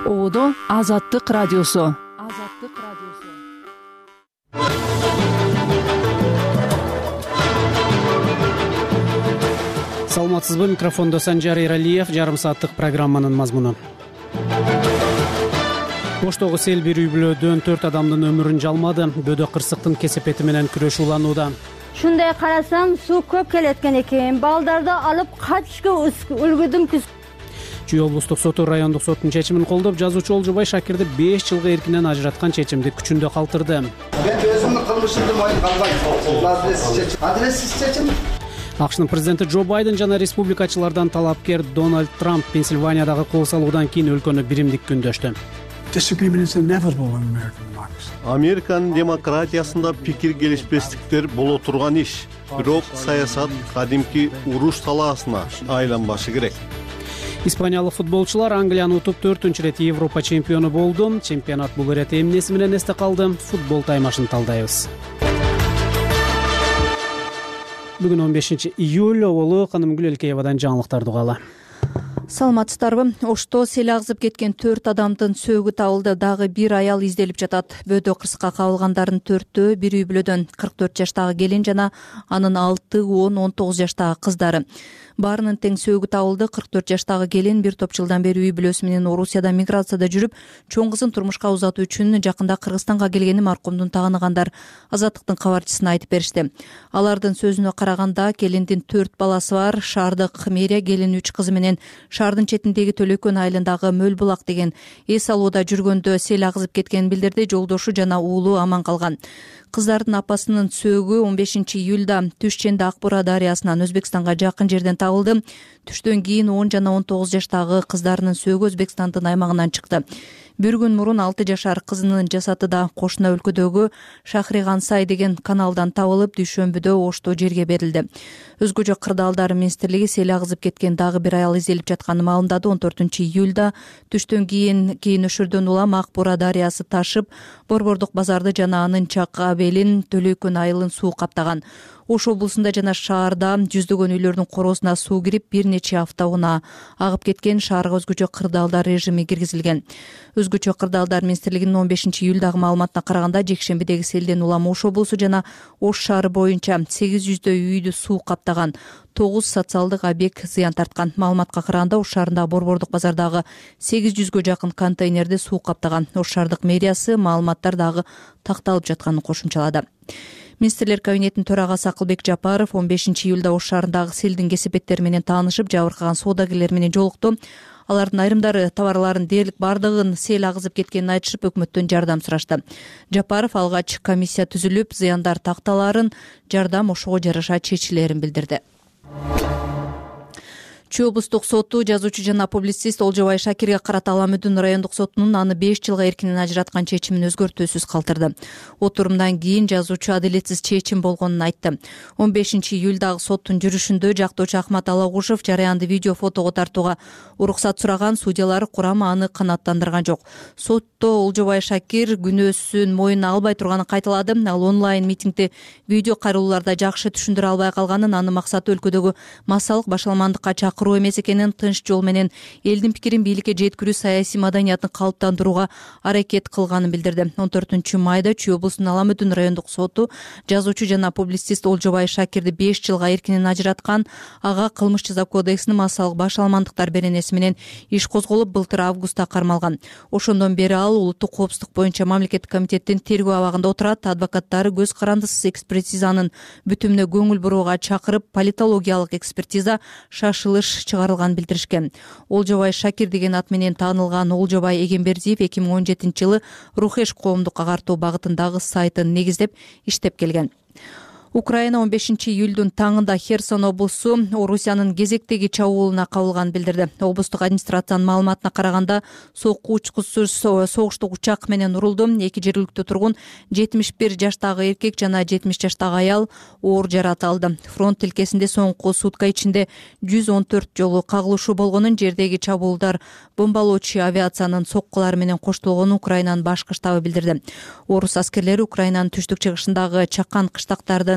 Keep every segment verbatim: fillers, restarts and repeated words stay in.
Оодо Азаттык радиосу. Азаттык радиосу. Саламатсызбы, микрофондо Санжар Эралиев. Жарым сааттык программанын мазмуну. Оштогу сел бир үй бүлөдөн төрт адамдын өмүрүн жалмады. Бөдө кырсыктын кесепети менен күрөш уланууда. Шундай карасам, суу көп келеткен экен. Балдарды алып качышка үлгүдүм. Чүй облустук соту райондук соттун чечимин колдоп, жазуучу Олжобай Шакирди беш жылга эркинен ажыраткан чечимди күчүндө калтырды. Мен өзүмдүн кылмышымды мойнума албайм. Адрессиз чечим. АКШнын президенти Джо Байден жана республикачылардан талапкер Дональд Трамп Пенсильваниядагы кол салуудан кийин өлкөнү биримдик күндөштү. Американын демократиясында пикир келишпестиктер боло турган иш. Бирок саясат кадимки уруш талаасына айланбашы керек. Испаниялык футболчулар Англияны утуп төртүнчү ирет Европа чемпиону болду. Чемпионат бул ирет эмнеси менен эсте калды? Футбол таймашын талдайбыз. Бүгүн он бешинчи июль, Олу Канымгүл Элкеевадан жаңылыктарды угалы. Саламатсыздарбы? Ошто сел агызып кеткен төрт адамдын сөөгү табылды. Дагы бир аял изделип жатат. Бөдө кырсыкка кабылгандардын төртөө бир үй бүлөдөн кырк төрт жаштагы келин жана анын алты, он, он тогуз жаштагы кыздары. Баарынын тең сөөгү табылды. кырк төрт жаштагы келин бир топ жылдан бери үй бүлөсү менен Орусияда миграцияда жүрүп, чоң кызын турмушка узатуу үчүн жакында Кыргызстанга келгени маркумдун тааныгандар Азаттыктын кабарчысына айтып беришти. Алардын сөзүнө караганда, келиндин төрт баласы бар. Шаардык мэрия келин үч кызы менен шаардын четиндеги Төлөкөн айылындагы Мөл булак деген эс алууда жүргөндө сел агызып кеткенин билдирди. Жолдошу жана уулу аман калган. Кыздардын апасынын сөөгү он бешинчи июлда Түшченде Ак Бура дарыясынан Өзбекстанга жакын жерден табылды. Түштөн кийин он жана он тогуз жаштагы кыздарынын сөөгү Өзбекстандын аймагынан чыкты. Бир күн мурун алты жашар кызынын жасаты да кошуна өлкөдөгү Шахригансай деген каналдан табылып, дүйшөмбүдө Ошто жерге берилди. Өзгөчө кырдаалдар министрлиги сел агызып кеткен дагы бир аял изделип жатканын маалымдады. он төртүнчү июлда түштөн кийин кийин өшөрдөн улам Ак Бура дарыясы ташып, Борбордук базарды жана анын чак абелин Төлөкөн айылын суу каптаган. Ош облусунда жана шаарда жүздөгөн үйлөрдүн короосуна суу кирип, бир нече апта унаа агып кеткен. Шаарга өзгөчө кырдаалдар режими киргизилген. Өзгөчө кырдаалдар министрлигинин он бешинчи июлдагы маалыматына караганда, жекшембидеги селден улам Ош облусу жана Ош шаары боюнча сегиз жүздөй үйдү суу каптаган. тогуз социалдык объект зыян тарткан. Маалыматка караганда, Ош шаарындагы Борбордук базардагы сегиз жүзгө жакын контейнерди суу каптаган. Ош шаардык мэриясы маалыматтар дагы такталып жатканын кошумчалады. Министрлер кабинетинин төрагасы Акылбек Жапаров он бешинчи июлда Ош шаарындагы селдин кесепеттери менен таанышып, жабыркаган соодагерлер менен жолукту. Алардын айрымдары товарларын дээрлик бардыгын сел агызып кеткенин айтышып, өкмөттөн жардам сурашты. Жапаров алгач комиссия түзүлүп, зыяндар такталаарын, жардам ошого жараша чечилерин билдирди. Чүй облустук соту жазуучу жана публицист Олжобай Шакирге карата Ала Мөдүн райондук сотунун аны беш жылга эркинен ажыраткан чечимин өзгөртүүсүз калтырды. Отурумдан кийин жазуучу адилетсиз чечим болгонун айтты. он бешинчи июлдагы соттун жүрүшүндө жактоочу Ахмат Алагушев жарыянды видео фотого тартууга уруксат сураган, судьялар курамы аны канааттандырган жок. Сотто Олжобай Шакир күнөөсүн мойнуна албай турганын кайталады. Ал онлайн митингде видео кайрылууларда жакшы түшүндүрө албай калганын, анын максаты өлкөдөгү массалык башаламандыкка чакыруу эмес экенин, тынч жол менен элдин пикирин бийликке жеткирүү, саясий маданиятын калыптандырууга аракет кылганын билдирди. он төртүнчү майда Чүй облусунун Ала Мөдүн райондук соту жазуучу жана публицист Олжобай Шакирди беш жылга эркинен ажыраткан. Ага кылмыш жаза кодексинин массалык башаламандыктар беренеси менен иш козголуп, былтыр августта кармалган. Ошондон бери ал улуттук коопсуздук боюнча мамлекеттик комитеттин тергөө абагында отурат. Адвокаттары көз карандысыз экспертизанын бүтүмүнө көңүл бурууга чакырып, политологиялык экспертиза шашылыш чыгарылганын билдиришкен. Олжобай Шакир деген ат менен таанылган Олжобай Эгембердиев эки миң он жетинчи жылы Рухеш коомдук агартуу багытындагы сайтын негиздеп иштеп келген. Украина он бешинчи июлдун таңында Херсон облусу Орусиянын кезектеги чабуулуна кабылганын билдирди. Облустук администрациянын маалыматына караганда, сокку учкучсуз согуштук учак менен урулду. Эки жергиликтүү тургун жетимиш бир жаштагы эркек жана жетимиш жаштагы аял оор жаракат алды. Фронт тилкесинде соңку сутка ичинде жүз он төрт жолу кагылышуу болгонун, жердеги чабуулдар бомбалоочу авиациянын соккулары менен коштолгонун Украинанын башкы штабы билдирди. Орус аскерлери Украинанын түштүк чыгышындагы чакан кыштактардын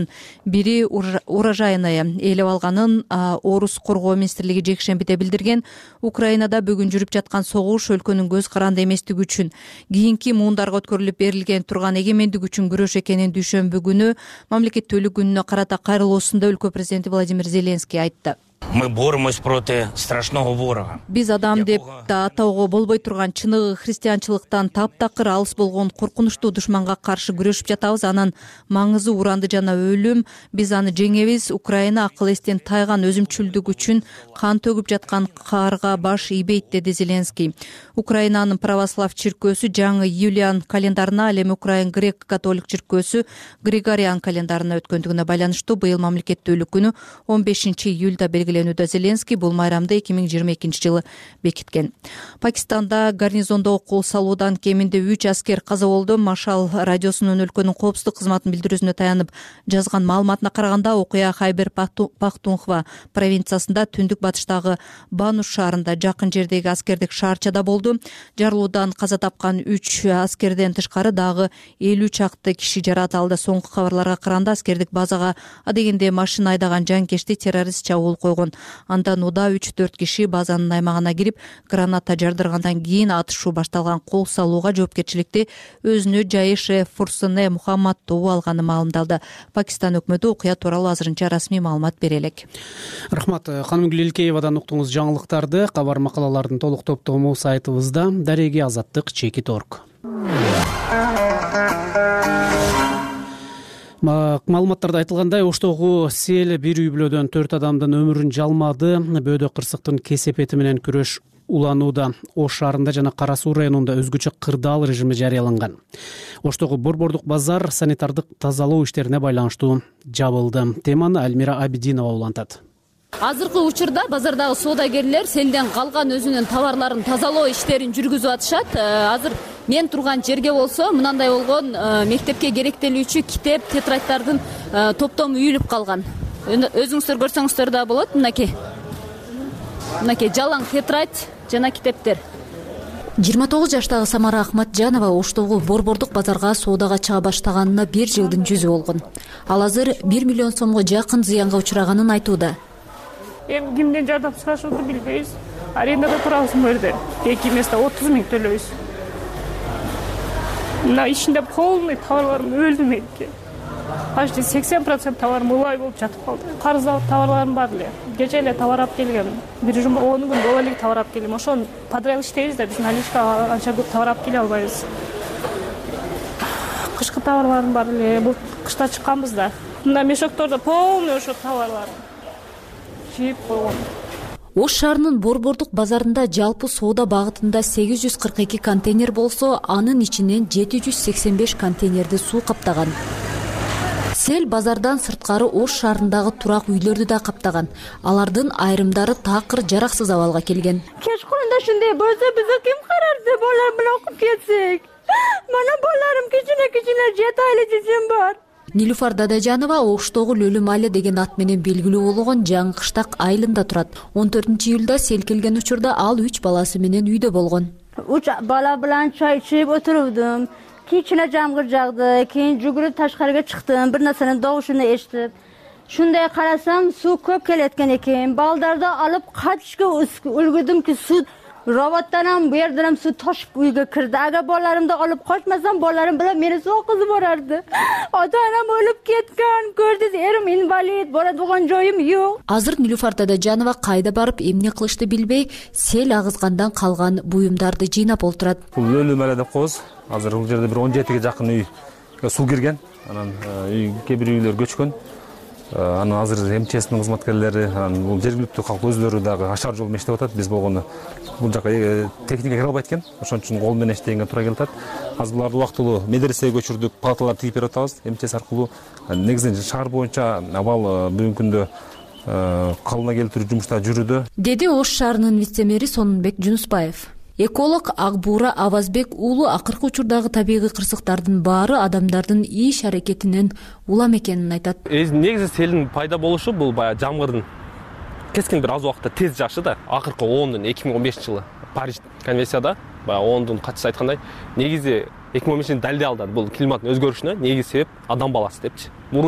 жерлердин бири урожайын ээлеп алганын Орус коргоо министрлиги жекшембиде билдирген. Украинада бүгүн жүрүп жаткан согуш өлкөнүн көз каранды эместиги үчүн, кийинки муундарга өткөрүлүп берилген турган эгемендик үчүн күрөш экенин дүйшөмбү күнү мамлекеттүүлүк күнүнө карата кайрылуусунда өлкө президенти Владимир Зеленский айтты. Мы боремся проти страшного ворога. Биз адам деп да атоого болбой турган чыныгы христианчылыктан таптакыр алыс болгон коркунучтуу душманга каршы күрөшүп жатабыз. Анын маңызы уранды жана өлүм. Биз аны жеңебиз. Украина акыл эстен тайган өзүмчүлдүк үчүн кан төгүп жаткан карга баш ийбейт, деди Зеленский. Украинанын православ чиркөөсү жаңы Юлиан календарына, ал эми Украин грек-католик чиркөөсү Григориан календарына өткөндүгүнө байланыштуу быйыл мамлекеттүүлүк күнү он бешинчи июлда белгиленүүдө. Зеленский бул майрамды эки миң жыйырма экинчи жылы бекиткен. Пакистанда гарнизондо кол салуудан кеминде үч аскер каза болду. Машал радиосунун өлкөнүн коопсуздук кызматынын билдирүүсүнө таянып жазган маалыматына караганда, окуя Хайбер Пахтунхва провинциясында түндүк батыштагы Бануш шаарында жакын жердеги аскердик шаарчада болду. Жарылуудан каза тапкан үч аскерден тышкары дагы элүү чакты киши жаратылды. Соңку кабарларга караганда, аскердик базага адегенде машина айдаган жанкечти террорист чабуул койгон. Андан уда үч төрт киши базанын аймагына кирип, граната жардыргандан кийин атышуу башталган. Кол салууга жоопкерчиликти өзүнө Жаише Фурсыне Мухаммад тобу алганы маалымдалды. Пакистан өкмөтү окуя тууралуу азырынча расмий маалымат бере элек. Рахмат. Ханым Гүлелкеевадан уктуңуз жаңылыктарды. Кабар макалалардын толук топтому сайтыбызда. Дареги Азаттык чекит орг. Маалыматтарда айтылгандай, Оштогу сел бир үй бүлөдөн төрт адамдын өмүрүн жалмады. Бөөдө кырсыктын кесепети менен күрөш уланууда. Ош шаарында жана Кара Суу районунда өзгөчө кырдаал режими жарыяланган. Оштогу борбордук базар санитардык тазалоо иштерине байланыштуу жабылды. Теманы Альмира Абидинова улантат. Азыркы учурда базардагы соодагерлер селден калган өзүнүн товарларын тазалоо иштерин жүргүзүп атышат. Азыр мен турган жерге болсо мынандай болгон: мектепке керектелүүчү китеп, тетрадьдардын топтому үйүлүп калган. Өзүңүздөр көрсөңүздөр да болот. Мынакей. Мынакей жалаң тетрадь жана китептер. жыйырма тогуз жаштагы Самара Ахматжанова Оштогу борбордук базарга соодага чыга баштаганына бир жылдын жүзү болгон. Ал азыр бир миллион сомго жакын зыянга учураганын айтууда. Эми кимден жардам сурашууну билбейбиз. Арендада турабыз бул жерде. Эки месте отуз миң төлөйбүз. Мына ичинде полный товарларым өлдү экен. Почти сексен процент товарым улай болуп жатып калды. Карыздагы товарларым бар эле. Кече эле товар алып келгем. Бир жума он күн боло элек товар алып келгем. Ошону подряд иштейбиз да, биз наличка анча көп товар алып келе албайбыз. Кышкы товарларым бар эле. Бул кышта чыкканбыз да. Мына мешоктордо полный ошо товарлар. Жип койгон. Ош шаарынын борбордук базарында жалпы соода багытында сегиз жүз кырк эки контейнер болсо, анын ичинен жети жүз сексен беш контейнерди суу каптаган. Сел базардан сырткары Ош шаарындагы турак үйлөрдү да каптаган. Алардын айрымдары такыр жараксыз абалга келген. Кечкурунда шундай болсо бизге ким карарды? Балар менен окуп кетсек. Мана баларым кичине-кичине жети айлык жүзүм бар. Нилуфар Дадажанова Оштогу Лөлү маале деген ат менен белгилүү болгон жаңы кыштак айылында турат. он төртүнчү июлда сел келген учурда ал үч баласы менен үйдө болгон. Үч бала менен чай ичип отурдум. Кичине жамгыр жагды, кийин жүгүрүп ташкарыга чыктым, бир нерсенин добушуну эчтип. Шундай карасам, суу көп келеткен экен. Балдарды алып качышка үлгүрдүм ки, суу роботтан бу жерден суу ташып үйгө кирди. Ага баларымды алып качмасам, баларым менен мени соккузуп барарды. Ата-анам өлүп кеткен, көрдүз, эрим инвалид, бара болгон жоюм жок. Азыр Нилуфар Дадажанова кайда барып эмне кылышты билбей, сел агызгандан калган буюмдарды жыйнап олтурат. Бул Лөлү маале деп коебуз. Азыр бул жерде бир он жетиге жакын үйгө суу кирген. Анан кээ бир үйлөр көчкөн. Анан азыр эм че эстин кызматкерлери, анан бул жергиликтүү калк өзлөрү дагы ашар жол менен иштеп атат. Биз болгону бул жака техника кире албайт экен. Ошон үчүн кол менен иштегенге туура келип атат. Азыр буларды убактылуу медресеге көчүрдүк, палаталарды тигип берип атабыз эм че эс аркылуу. Негизинен шаар боюнча абал бүгүнкү күндө калыбына келтирүү жумуштары жүрүүдө, деди Ош шаарынын вице-мэри Сонунбек Жунусбаев. Эколог Акбура Авазбек уулу акыркы учурдагы табигый кырсыктардын баары адамдардын иш аракетинен улам экенин айтат. Негизи селдин пайда болушу бул баягы жамгырдын кескен бир аз убакытта тез жаашы да. Акыркы ондун эки миң он бешинчи жылы Париж конвенцияда баягы ондун катчысы айткандай, негизи эки миң он бешинчи жылы далилдей алды. Бул климаттын өзгөрүшүнө негизи себеп адам баласы депчи. Мурун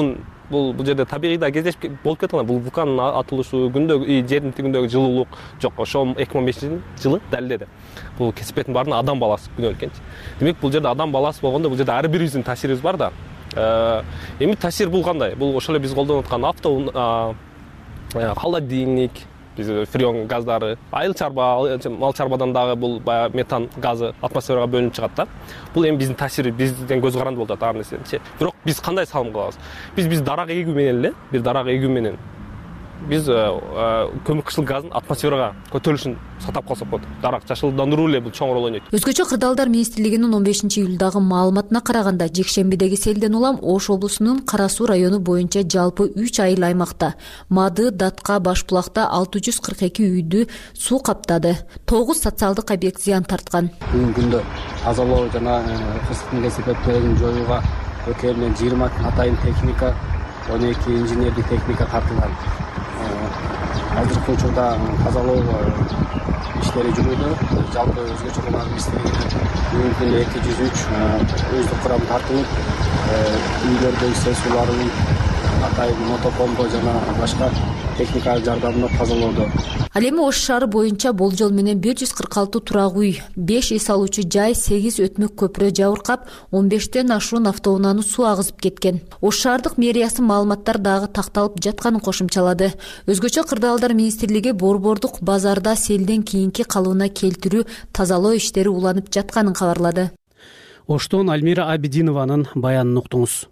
бул бул жерде табигый да кездешип болуп кеткен. Бул вулкандын атылышы, күндөгү жердин тигиндеги жылуулук жок. Ошо эки миң он бешинчи жылы далилдеди. Бул кесепеттин баарына адам баласы күнөө экенчи. Демек бул жерде адам баласы болгондо бул жерде ар бирибиздин таасирибиз бар да. Эми таасир бул кандай? Бул ошол эле биз колдонуп аткан авто, холодильник, биз фреон газдары, айыл чарба, мал чарбадан дагы бул баягы метан газы атмосферага бөлүнүп чыгат да. Бул эми биздин таасири, бизден көз каранды болуп атат ар нерсеничи. Бирок биз кандай салым кылабыз? Биз биз дарак эгүү менен эле, бир дарак эгүү менен биз көмүркычыл газдын атмосферага көтөрүлүшүн сактап калсак болот. Дарак жашылдандыруу эле бул чоң роль ойнойт. Өзгөчө Кырдаалдар министрлигинин он бешинчи июлдагы маалыматына караганда, жекшембидеги селден улам Ош облусунун Кара Суу району боюнча жалпы үч айыл аймакта Мады, Датка, Башбулакта алты жүз кырк эки үйдү суу каптады. тогуз социалдык объект зыян тарткан. Бүгүнкү күндө тазалоо жана кырсыктын кесепеттүүлүгүн жоюуга өкөлүнөн жыйырма атайын техника, он эки инженердик техника тартылган. Азыркы учурда тазалоо иштери жүрүүдө. Жалпы өзгөчө кыймыл министрлигинин бүгүнкү күндө эки жүз үч өздүк курам тартылып, үйлөрдөгү сел сууларын атайын мотопомпа жана башка техникалык жардамында тазалоодо. Ал эми Ош шаары боюнча болжол менен бир жүз кырк алты турак үй, беш эс алуучу жай, сегиз өтмөк көпүрө жабыркап, он бештен ашуун автоунааны суу агызып кеткен. Ош шаардык мэриясы маалыматтар дагы такталып жатканын кошумчалады. Өзгөчө Кырдаалдар министрлиги борбордук базарда селден кийинки калыбына келтирүү, тазалоо иштери уланып жатканын кабарлады. Оштон Альмира Абидинованын баянын уктуңуз.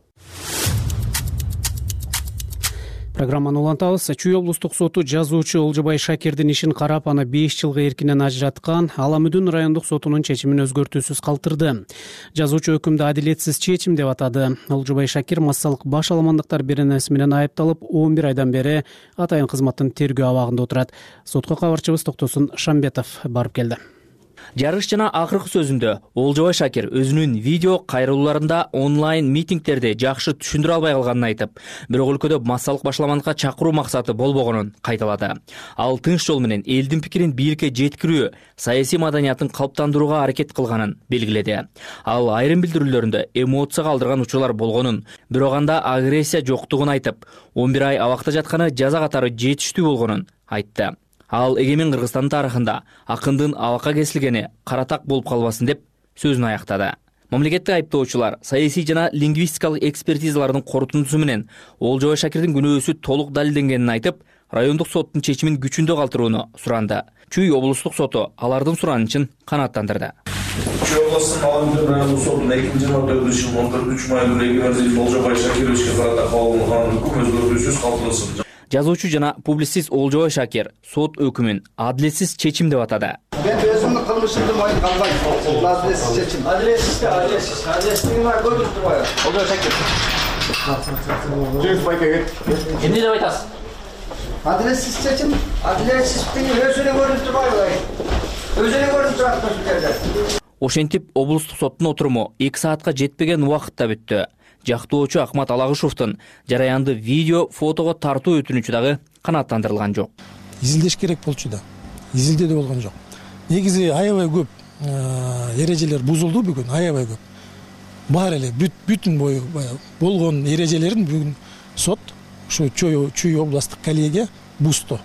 Программаны улантабыз. Чүй облустук соту жазуучу Олжобай Шакирдин ишин карап, аны беш жылга эркинен ажыраткан Аламүдүн райондук сотунун чечимин өзгөртүүсүз калтырды. Жазуучу өкүмдү адилетсиз чечим деп атады. Олжобай Шакир массалык баш аламандыктар беренеси менен айыпталып, он бир айдан бери атайын кызматтын тергөө абагында отурат. Сотко кабарчыбыз Токтосун Шамбетов барып келди. Жарыш жана акыркы сөзүндө Олжобай Шакир өзүнүн видео кайрылууларында онлайн митингтерди жакшы түшүндүрө албай калганын айтып, бирок өлкөдө массалык башаламандыкка чакыруу максаты болбогонун кайталады. Ал тынч жол менен элдин пикирин бийликке жеткирүү, саясий маданиятын калыптандырууга аракет кылганын белгиледи. Ал айрым билдирүүлөрүндө эмоция калтырган учурлар болгонун, бирок анда агрессия жоктугун айтып, он бир ай абакта жатканы жаза катары жетиштүү болгонун айтты. Ал эгемен Кыргызстандын тарыхында акындын абакка кесилгени каратак болуп калбасын деп сөзүн аяктады. Мамлекеттик айыптоочулар саясий жана лингвистикалык экспертизалардын корутундусу менен Олжобай Шакирдин күнөөсү толук далилденгенин айтып, райондук соттун чечимин күчүндө калтырууну суранды. Чүй облустук соту алардын суранычын канааттандырды. Чүй областынын Аламүдүн райондук сотунун экинчи мартта жылдын он төртүнчү май күнү Эгемердиев Олжобай Шакировичке карата кабыл кылган өкүм өзгөртүүсүз калтырылсын. Жазуучу жана публицист Олжобай Шакир сот өкүмүн адилетсиз чечим деп атады. Мен өзүмдүн кылмышымды майын калбайм. Адилетсиз чечим. Адилетсиз, адилетсиз. Адилетсиздигин көрүп турбайбы? Олжобай Шакир. Жүз байка кет. Эмне деп айтасыз? Адилетсиз чечим. Адилетсиздигин өзүнө көрүп турбайбы? Өзүнө көрүп турат ошол жерде. Ошентип облустук соттун отуруму эки саатка жетпеген убакытта бүттү. Жактоочу Акмат Алагышевдин жараянды видео, фотого тартуу өтүнүчү дагы канааттандырылган жок. Изилдеш керек болчу да. Изилдеде болгон жок. Негизи аябай көп эрежелер бузулду бүгүн, аябай көп. Бар эле бүтүн бою болгон эрежелерин бүгүн сот ушу Чүй областтык коллегия бузду.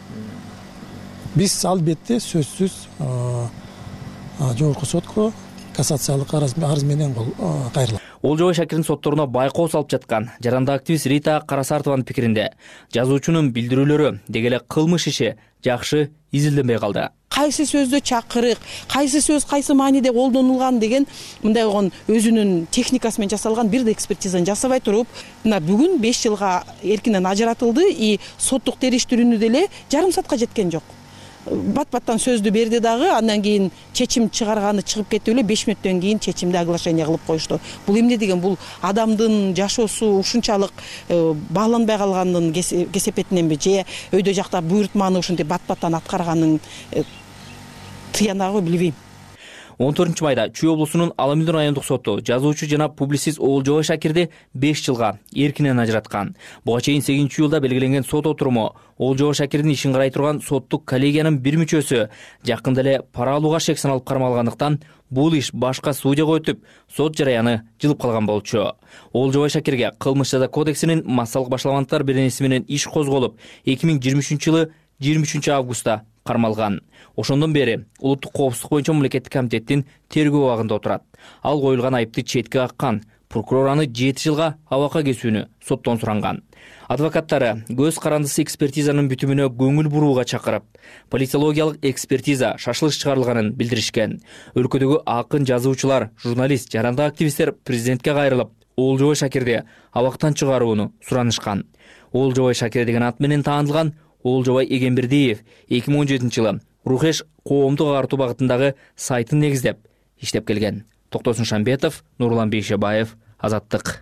Биз албетте сөзсүз жогорку сотко кассациялык арыз менен кайрылат. Олжобай Шакирдин сотторуна байкоо салып жаткан жаранды активист Рита Карасартованын пикиринде жазуучунун билдирүүлөрү деги эле кылмыш иши жакшы изилденбей калды. Кайсы сөздө чакырык, кайсы сөз кайсы мааниде колдонулган деген мындай болгон өзүнүн техникасы менен жасалган бир да экспертизаны жасабай туруп, мына бүгүн беш жылга эркинен ажыратылды и соттук териштирүүнү деле жарым саатка жеткен жок. Бат-баттан сөздү берди дагы, андан кийин чечим чыгарганы чыгып кетип эле беш мүнөттөн кийин чечимди оглашение кылып коюшту. Бул эмне деген? Бул адамдын жашоосу ушунчалык бааланбай калганын кесепетиненби же өйдө жакта буйртманы ушинтип бат-баттан аткарганын тыянагы билбейм. он төртүнчү майда Чүй облусунун Ала Мөлдүн райондук соту жазуучу жана публицист Олжобай Шакирди беш жылга эркинен ажыраткан. Буга чейин сегизинчи июлда белгиленген сот отуруму Олжобай Шакирдин ишин карай турган соттук коллегиянын бир мүчөсү жакында эле пара алууга шек саналып кармалгандыктан бул иш башка судьяга өтүп, сот жараяны жылып калган болчу. Олжобай Шакирге кылмыш жаза кодексинин массалык башаламандыктар беренеси менен иш козголуп, эки миң жыйырма үчүнчү жылы жыйырма үчүнчү августта кармалган. Ошондон бери улуттук коопсуздук боюнча мамлекеттик комитеттин тергөө абагында отурат. Ал коюлган айыпты четке каккан. Прокурор аны жети жылга абакка кесүүнү соттон суранган. Адвокаттары көз карандысы экспертизанын бүтүмүнө көңүл бурууга чакырып, полициологиялык экспертиза шашылыш чыгарылганын билдиришкен. Өлкөдөгү акын жазуучулар, журналист, жарандык активисттер президентке кайрылып, Олжобай Шакирди абактан чыгарууну суранышкан. Олжобай Шакир деген ат менен таанылган Олжобай Эгембердиев эки миң он жетинчи жылы Рухеш коомдук агартуу багытындагы сайтын негиздеп иштеп келген. Токтосун Шамбетов, Нурлан Бейшебаев, Азаттык.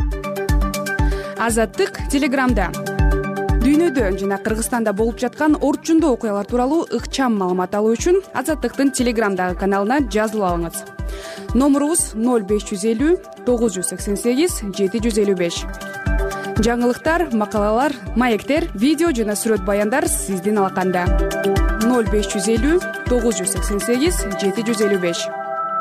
Азаттык Телеграмда. Дүйнөдө жана Кыргызстанда болуп жаткан орчундуу окуялар тууралуу ыкчам маалымат алуу үчүн Азаттыктын Телеграмдагы каналына жазылып алыңыз. Номурубуз ноль беш жүз элүү тогуз жүз сексен сегиз жети жүз элүү беш. Жаңылыктар, макалалар, маектер, видео жана сүрөт баяндар сиздин алаканда. ноль беш жүз элүү тогуз жүз сексен сегиз жети жүз элүү беш.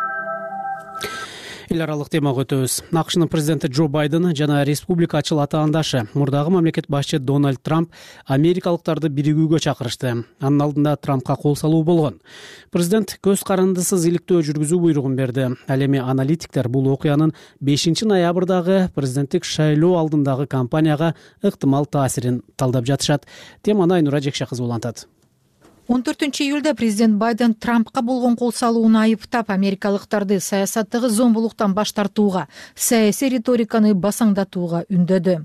Эл аралык темага өтөбүз. АКШнын президенти Джо Байден жана республикачыл атаандашы мурдагы мамлекет башчы Дональд Трамп америкалыктарды биригүүгө чакырышты. Анын алдында Трампка кол салуу болгон. Президент көз карандысыз иликтөө жүргүзүү буйругун берди. Ал эми аналитиктер бул окуянын бешинчи ноябрдагы президенттик шайлоо алдындагы кампанияга ыктымал таасирин талдап жатышат. Теманы Айнура Жекше кызы улантат. он төртүнчү июлда президент Байден Трампка болгон кол салууну айыптап, америкалыктарды саясаттагы зомбулуктан баш тартууга, саясий риториканы басаңдатууга үндөдү.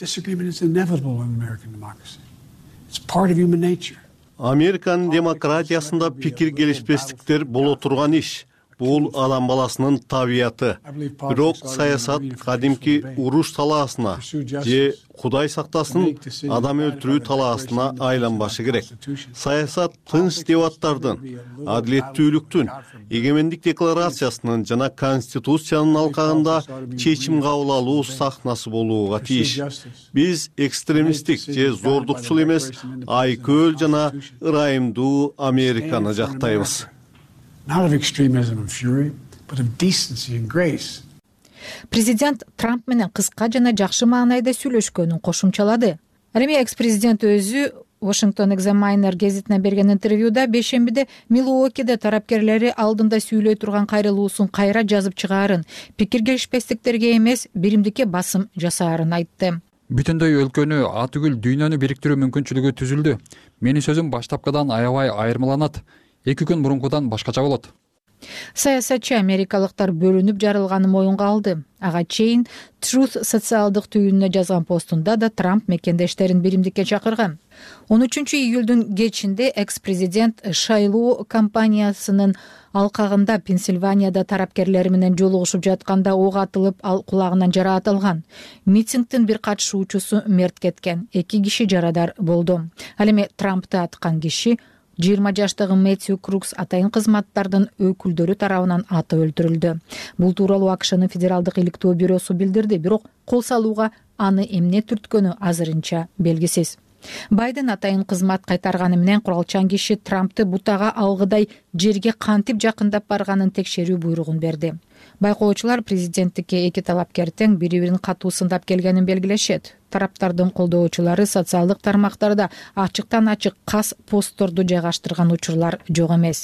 Американын демократиясында пикир келишпестиктер боло турган иш. Бул адам баласынын табияты. Бирок саясат кадимки уруш талаасына же Кудай сактасын адам өлтүрүү талаасына айланбашы керек. Саясат тынч дебаттардын, адилеттүүлүктүн, эгемендик декларациясынын жана конституциянын алкагында чечим кабыл алуу сахнасы болууга тийиш. Биз экстремисттик же зордукчул эмес, айкөл жана ырайымдуу Американы жактайбыз. Not of extremism and fury, but of decency and grace. Президент Трамп менен кыска жана жакшы маанайда сүйлөшкөнүн кошумчалады. Ал эми экс-президент өзү Washington Examiner гезитине берген интервьюда бейшембиде Милуокиде тарапкерлери алдында сүйлөй турган кайрылуусун кайра жазып чыгаарын, пикир келишпестиктерге эмес, биримдикке басым жасаарын айтты. Бүтүндөй өлкөнү, атүгүл дүйнөнү бириктирүү мүмкүнчүлүгү түзүлдү. Менин сөзүм баштапкыдан аябай айырмаланат. Эки күн мурункудан башкача болот. Саясатчы америкалыктар бөлүнүп жарылганы моюнга алды. Ага чейин Truth социалдык түйүнүнө жазган постунда да Трамп мекендештерин биримдикке чакырган. он үчүнчү июлдун кечинде экс-президент шайлоо кампаниясынын алкагында Пенсильванияда тарапкерлери менен жолугушуп жатканда ок атылып, ал кулагынан жараат алган. Митингдин бир катышуучусу мерт кеткен, эки киши жарадар болду. Ал эми Трампты аткан киши жыйырма жаштагы Мэтью Крукс атайын кызматтардын өкүлдөрү тарабынан атып өлтүрүлдү. Бул тууралуу АКШнын федералдык иликтөө бюросу билдирди, бирок кол салууга аны эмне түрткөнү азырынча белгисиз. Байден атайын кызмат кайтарганы менен куралчан киши Трампты бутага алгыдай жерге кантип жакындап барганын текшерүү буйругун берди. Байкоочулар президенттикке эки талапкер тең бири-бирин катуу сындап келгенин белгилешет. Тараптардын колдоочулары социалдык тармактарда ачыктан ачык кас постторду жайгаштырган учурлар жок эмес.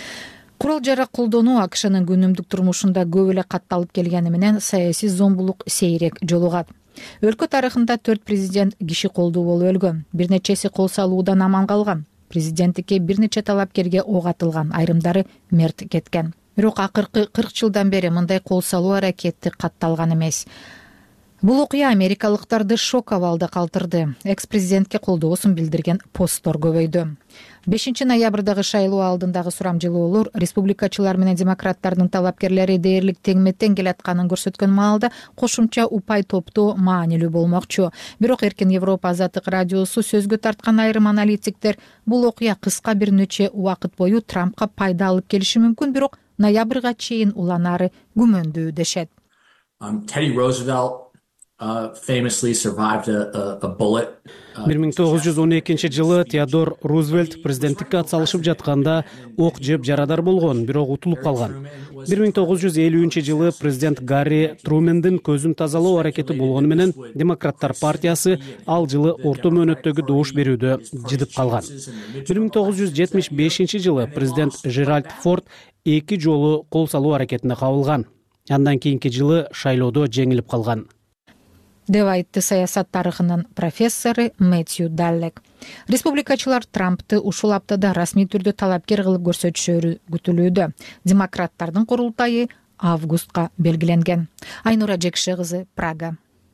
Курал жарак колдонуу АКШнын күнүмдүк турмушунда көп эле катталып келгени менен саясий зомбулук сейрек жолугат. Өлкө тарыхында төрт президент киши колдуу болуп өлгөн, бир нечеси кол салуудан аман калган. Президенттикке бир нече талапкерге ок атылган, айрымдары мерт кеткен. Бирок акыркы кырк жылдан бери мындай кол салуу аракети катталган эмес. Бул окуя америкалыктарды шок абалда калтырды. Экс-президентке колдоосун билдирген посттор көбөйдү. бешинчи ноябрдагы шайлоо алдындагы сурамжылоолор республикачылар менен демократтардын талапкерлери дээрлик теңме-тең келатканын көрсөткөн маалда кошумча упай топтоо маанилүү болмокчу. Бирок Эркин Европа Азаттык радиосу сөзгө тарткан айрым аналитиктер бул окуя кыска бир нече убакыт бою Трампка пайда алып келиши мүмкүн, бирок ноябрга чейин уланары күмөндүү дешет. Teddy Roosevelt uh, famously survived a, a, a bullet. бир миң тогуз жүз он экинчи жылы Теодор Рузвельт президенттикке атсалышып жатканда ок жеп жарадар болгон, бирок утулуп калган. бир миң тогуз жүз элүүнчү жылы президент Гарри Трумендин көзүн тазалоо аракети болгону менен Демократтар партиясы ал жылы орто мөөнөттөгү добуш берүүдө жыдып калган. бир миң тогуз жүз жетимиш бешинчи жылы президент Жеральд Форд эки жолу кол салуу аракетине кабылган. Андан кийинки жылы шайлоодо жеңилип калган, деп айтты саясат тарыхынын профессору Мэтью Даллек. Республикачылар Трампты ушул аптада расмий түрдө талапкер кылып көрсөтүшөрү күтүлүүдө. Демократтардын курултайы августка белгиленген. Айнура Жекше кызы, Прага.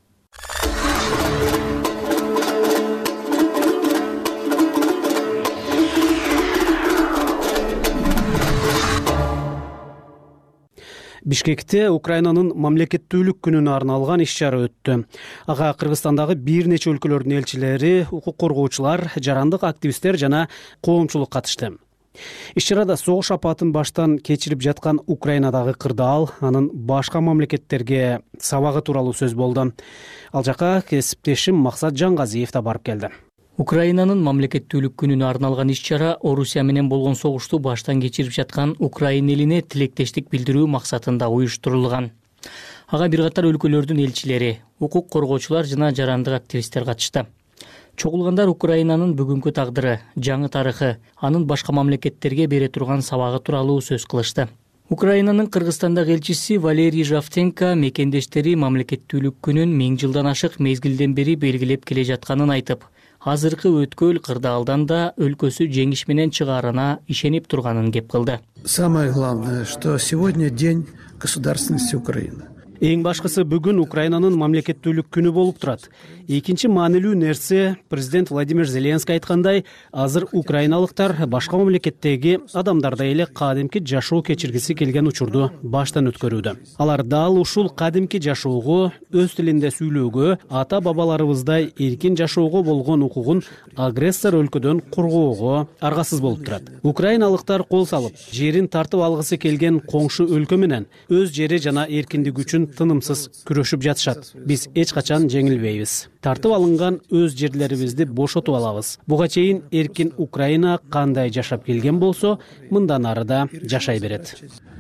Бишкекте Украинанын мамлекеттүүлүк күнүнө арналган иш-чара өттү. Ага Кыргызстандагы бир нече өлкөлөрдүн элчилери, укук коргоочулар, жарандык активисттер жана коомчулук катышты. Иш-чарада согуш апатын баштан кечирип жаткан Украинадагы кырдаал, анын башка мамлекеттерге сабагы тууралуу сөз болду. Ал жака кесиптешим Максат Жангазиев да барып келди. Украинанын мамлекеттүүлүк күнүнө арналган иш-чара Орусия менен болгон согушту баштан кечирип жаткан Украин элине тилектештик билдирүү максатында уюштурулган. Ага бир катар өлкөлөрдүн элчилери, укук коргоочулар жана жарандык активисттер катышты. Чогулгандар Украинанын бүгүнкү тагдыры, жаңы тарыхы, анын башка мамлекеттерге бере турган сабагы тууралуу сөз кылышты. Украинанын Кыргызстандагы элчиси Валерий Жавтенко мекендештери мамлекеттүүлүк күнүн миң жылдан ашык мезгилден бери белгилеп келе жатканын айтып, азыркы өткөл кырдаалдан да өлкөсү жеңиш менен чыгаарына ишенип турганын кеп кылды. Самое главное, что сегодня день государственности Украины. Эң башкысы бүгүн Украинанын мамлекеттүүлүк күнү болуп турат. Экинчи маанилүү нерсе, президент Владимир Зеленский айткандай, азыр украиналыктар башка мамлекеттеги адамдардай эле кадимки жашоо кечиргиси келген учурду баштан өткөрүүдө. Алар дал ушул кадимки жашоого, өз тилинде сүйлөөгө, ата бабаларыбыздай эркин жашоого болгон укугун агрессор өлкөдөн коргоого аргасыз болуп турат. Украиналыктар кол салып, жерин тартып алгысы келген коңшу өлкө менен өз жери жана эркиндиги үчүн тынымсыз күрөшүп жатышат. Биз эч качан жеңилбейбиз. Тартып алынган өз жерлерибизди бошотуп алабыз. Буга чейин эркин Украина кандай жашап келген болсо, мындан ары да жашай берет.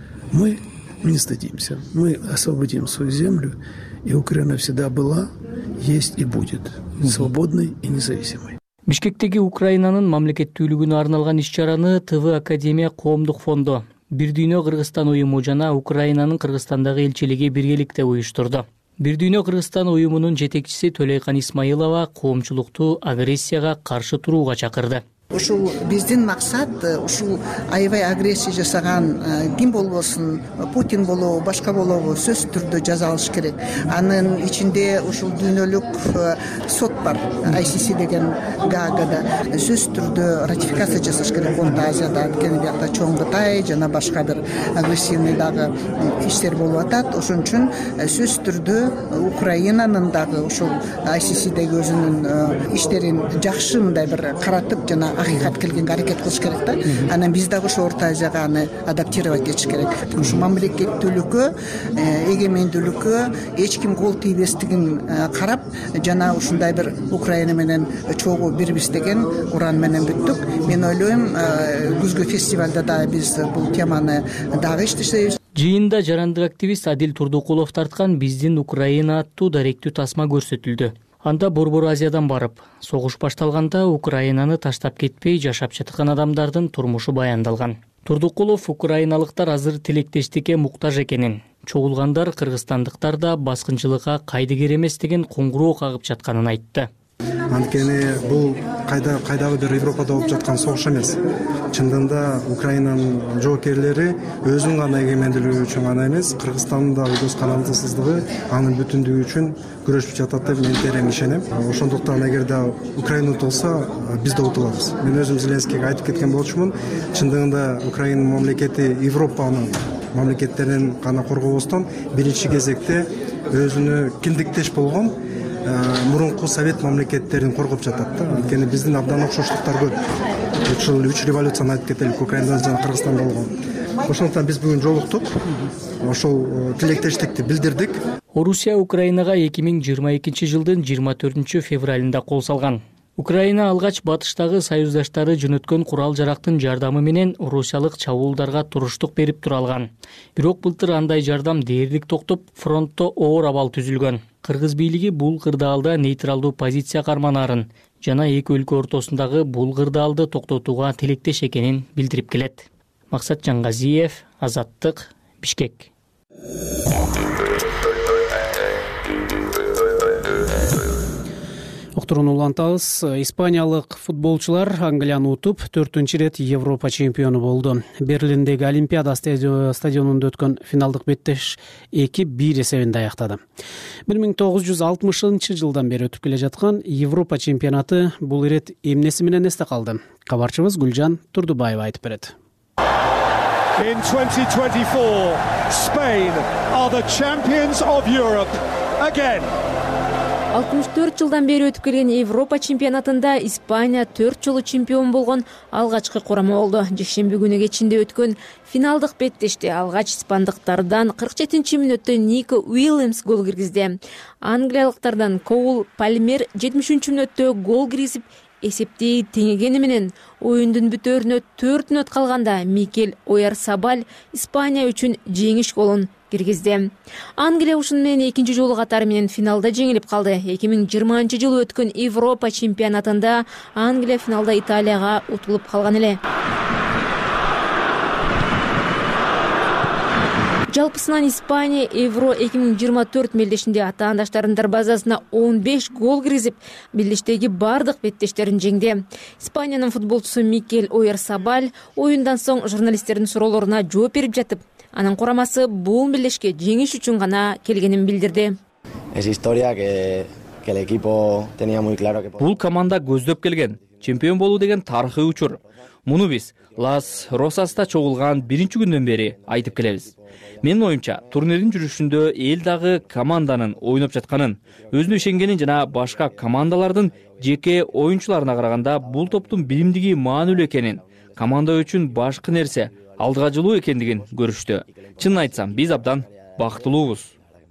Мы не стыдимся. Мы освободим свою землю, и Украина всегда была, есть и будет свободной и независимой. Бишкектеги Украинанын мамлекеттүүлүгүнө арналган иш-чараны ТВ Академия коомдук фонду, Бир дүйнө Кыргызстан уюму жана Украинанын Кыргызстандагы элчилиги биргеликте уюштурду. Бир дүйнө Кыргызстан уюмунун жетекчиси Төлөйкан Исмаилова коомчулукту агрессияга каршы турууга чакырды. Ушул биздин максат, ушул аябай агрессия жасаган ким болбосун, Путин болобу, башка болобу сөзсүз түрдө жаза алыш керек. Анын ичинде ушул дүйнөлүк сот бар, ай си си деген Гаагада. Сөзсүз түрдө ратификация жасаш керек Орто Азияда, анткени биякта чоң Кытай жана башка бир агрессивный дагы иштер болуп атат. Ошон үчүн сөзсүз түрдө Украинанын дагы ушул ай си сидеги өзүнүн иштерин жакшы мындай бир каратып жана акыйкат келгенге аракет кылыш керек да. Анан биз дагы ошо Орто Азияга аны адаптировать этиш керек. Ушу мамлекеттүүлүккө, эгемендүүлүккө эч ким кол тийбестигин карап, жана ушундай бир Украина менен чогуу бирбиз деген уран менен бүттүк. Мен ойлойм, күзгү фестивалда да биз бул теманы дагы иштешебиз. Жыйында жарандык активист Адил Турдукулов тарткан биздин Украина аттуу даректүү тасма көрсөтүлдү. Анда Борбор Азиядан барып, согуш башталганда Украинаны таштап кетпей жашап жаткан адамдардын турмушу баяндалган. Турдукулов украиналыктар азыр тилектештикке муктаж экенин, чогулгандар кыргызстандыктар да баскынчылыкка кайдыгер эмес деген коңгуроо кагып жатканын айтты. Анткени бул кайда кайдагы бир Европада болуп жаткан согуш эмес. Чындыгында Украинанын жоокерлери өзүнүн гана эгемендүүлүгү үчүн гана эмес, Кыргызстандын дагы көз карандысыздыгы, анын бүтүндүгү үчүн күрөшүп жатат деп мен терең ишенем. Ошондуктан эгерде Украина утулса, биз да утулабыз. Мен өзүм Зеленскийге айтып кеткен болчумун. Чындыгында Украина мамлекети Европанын мамлекеттерин гана коргобостон, биринчи кезекте өзүнө киндиктеш болгон мурунку совет мамлекеттерин коргоп жатат да. Анткени биздин абдан окшоштуктар көп. ушул үч революцияны айтып кетелик, Украинада жана Кыргызстанда болгон. Ошондуктан биз бүгүн жолуктук, ошол тилектештикти билдирдик. Орусия Украинага эки миң жыйырма экинчи жылдын жыйырма төртүнчү февралында кол салган. Украина алгач батыштагы союздаштары жөнөткөн курал-жарактын жардамы менен орусиялык чабуулдарга туруштук берип тура алган. Бирок былтыр андай жардам дээрлик токтоп, фронтто оор абал түзүлгөн. Кыргыз бийлиги бул кырдаалда нейтралдуу позиция карманаарын жана эки өлкө ортосундагы бул кырдаалды токтотууга тилектеш экенин билдирип келет. Максат Жаңгазиев, Азаттык, Бишкек. Уктуруну улантабыз. Испаниялык футболчулар Англияны утуп, төртүнчү ирет Европа чемпиону болду. Берлиндеги Олимпиада стадионунда өткөн финалдык беттеш эки бир эсебинде аяктады. бир миң тогуз жүз алтымышынчы жылдан бери өтүп келе жаткан Европа чемпионаты бул ирет эмнеси менен эсте калды? Кабарчыбыз Гүлжан Турдубаева айтып берет. In twenty twenty-four, Spain are the champions of Europe again. алтымыш төрт жылдан бери өтүп келген Европа чемпионатында Испания төрт жолу чемпион болгон алгачкы курама болду. Жекшемби күнү кечинде өткөн финалдык беттеште алгач испандыктардан кырк жетинчи мүнөттө Нико Уильямс гол киргизди. Англиялыктардан Коул Пальмер жетимишинчи мүнөттө гол киргизип, эсепти теңегени менен оюндун бүтөрүнө төрт мүнөт калганда Микель Ойярсабаль Испания үчүн жеңиш голун киргизди. Англия ушун менен экинчи жолу катары менен финалда жеңилип калды. эки миң жыйырманчы жылы өткөн Европа чемпионатында Англия финалда Италияга утулуп калган эле. Жалпысынан Испания Евро эки миң жыйырма төрт мелдешинде атаандаштарынын дарбазасына он беш гол киргизип, мелдештеги бардык беттештерин жеңди. Испаниянын футболчусу Микель Ойярсабаль оюндан соң журналисттердин суроолоруна жооп берип жатып, анын курамасы бул мелдешке жеңиш үчүн гана келгенин билдирди. Бул команда көздөп келген, чемпион болуу деген тарыхый учур. Муну биз Лас Росаста чогулган биринчи күндөн бери айтып келебиз. Менин оюмча, турнирдин жүрүшүндө эл дагы команданын ойноп жатканын, өзүнө ишенгенин жана башка командалардын жеке оюнчуларына караганда бул топтун биримдиги маанилүү экенин, команда үчүн башкы нерсе алдыга жылуу экендигин көрүштү. Чынын айтсам, биз абдан бактылуубуз.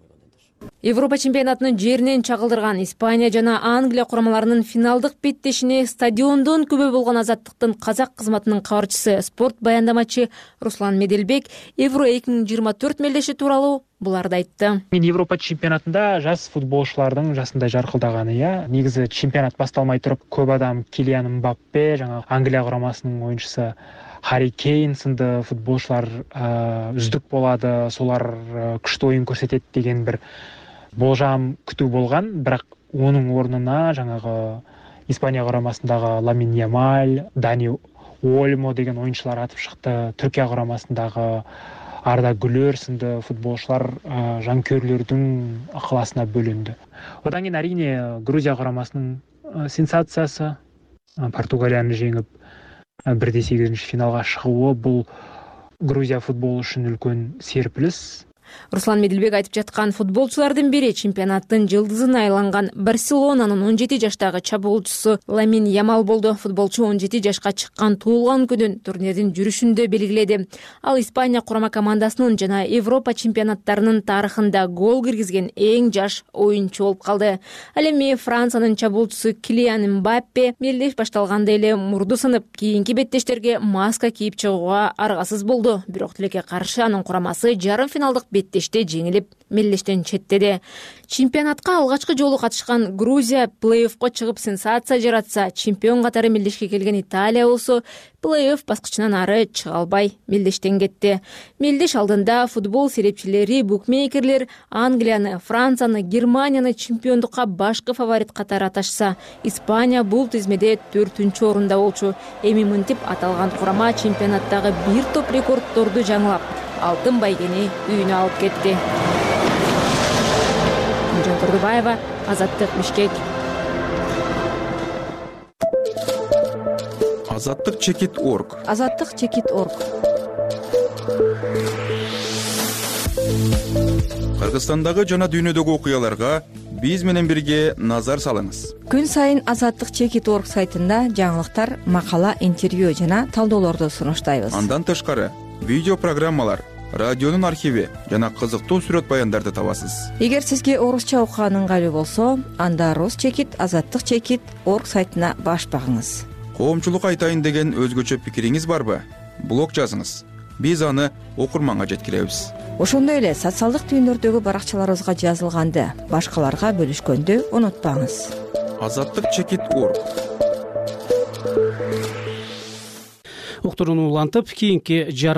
Европа чемпионатынын жеринен чагылдырган Испания жана Англия курамаларынын финалдык беттешине стадиондон күбө болгон Азаттыктын казак кызматынын кабарчысы, спорт баяндамачы Руслан Меделбек Евро эки миң жыйырма төрт мелдеши тууралуу буларды айтты. Мен Европа чемпионатында жас футболчулардын жасындай жаркылдаганы, я негизи чемпионат башталмай туруп көп адам Килиан Мбаппе, жана Англия курамасынын оюнчусу Харри Кейн сынды футболчулар үздүк болады, солар күчтүү оюн көрсөтөт деген бир болжам күтүү болгон, бирок онун ордуна жаңагы Испания курамасындагы Ламин Ямаль, Дани Ольмо деген оюнчулар атып шыкты. Түркия курамасындагы Арда Гүлөр сынды футболчулар жанкөрлөрдүн ыкыласына бөлүндү. Одан кийин арине Грузия курамасынын сенсациясы, Португалияны жеңип бир сегизинчи финалга чыгуу, бул Грузия футболу үчүн үлкөн серпилис. Руслан Меделбек айтып жаткан футболчулардын бири чемпионаттын жылдызына айланган Барселонанын он жети жаштагы чабуулчусу Ламин Ямал болду. Футболчу он жети жашка чыккан туулган күнүн турнирдин жүрүшүндө белгиледи. Ал Испания курама командасынын жана Европа чемпионаттарынын тарыхында гол киргизген эң жаш оюнчу болуп калды. Ал эми Франциянын чабуулчусу Килиан Мбаппе мелдеш башталганда эле мурду сынып, кийинки беттештерге маска кийип чыгууга аргасыз болду. Бирок тилекке каршы анын курамасы жарым финалдык беттеште жеңилип, мелдештен четтеди. Чемпионатка алгачкы жолу катышкан Грузия плей-оффко чыгып сенсация жаратса, чемпион катары мелдешке келген Италия болсо плей-офф баскычынан ары чыга албай мелдештен кетти. Мелдеш алдында футбол серепчилери, букмекерлер Англияны, Францияны, Германияны чемпиондукка башкы фаворит катары аташса, Испания бул тизмеде төртүнчү орунда болчу. Эми мынтип аталган курама чемпионаттагы бир топ рекордторду жаңылап, алтын байгени үйүнө алып кетти. Гүлжан Турдубаева, Азаттык, Бишкек. Азаттык чекит орг. Азаттык чекит орг. Кыргызстандагы жана дүйнөдөгү окуяларга биз менен бирге назар салыңыз. Күн сайын Азаттык чекит орг сайтында жаңылыктар, макала, интервью жана талдоолорду сунуштайбыз. Андан тышкары видео программалар, радионун архиви жана кызыктуу сүрөт баяндарды табасыз. Эгер сизге орусча окуган ыңгайлуу болсо, анда Рус чекит, Азаттык чекит орг сайтына баш багыңыз. Коомчулук айтайын деген өзгөчө пикириңиз барбы? Блог жазыңыз. Биз аны окурманга жеткиребиз. Ошондой эле социалдык түйүндөрдөгү баракчаларыбызга жазылганды башкаларга бөлүшкөндү унутпаңыз. Азаттык чекит орг. Уктурууну улантып, кийинки